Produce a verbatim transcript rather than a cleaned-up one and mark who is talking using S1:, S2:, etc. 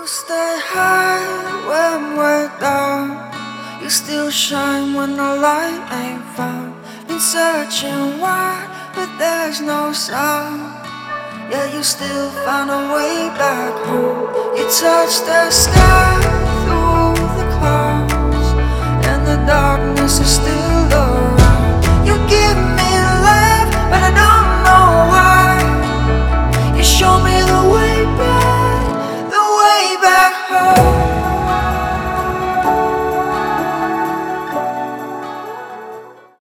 S1: You stay high when we're down. You still shine when the light ain't found. Been searching wide, but there's no sound. Yeah, you still find a way back home. You touch the sky through the clouds, and the darkness is still around. You give me life, but I don't know why. You show me the